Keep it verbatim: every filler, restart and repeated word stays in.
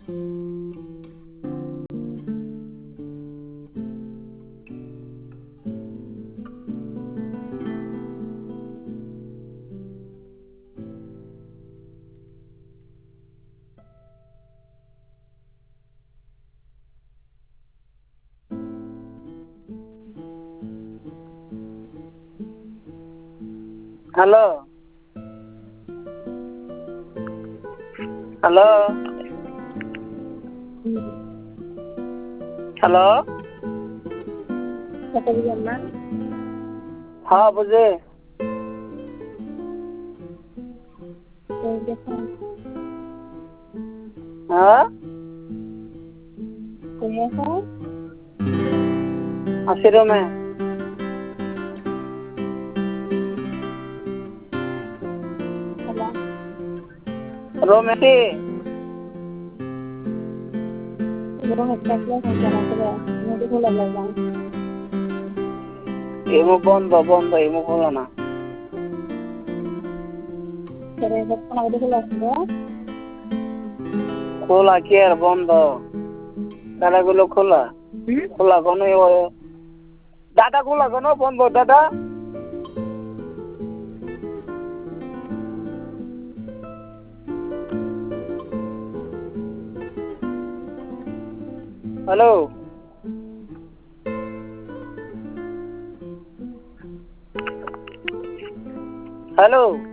hello hello hello हाँ बुझे हाँ अस्सी में रो में सी एमो बंद बंद एमो खोला ना खोला क्या बंद दादा गुलो खोला खोला कौन है वो दादा खोला कौन बंद दादा हेलो हेलो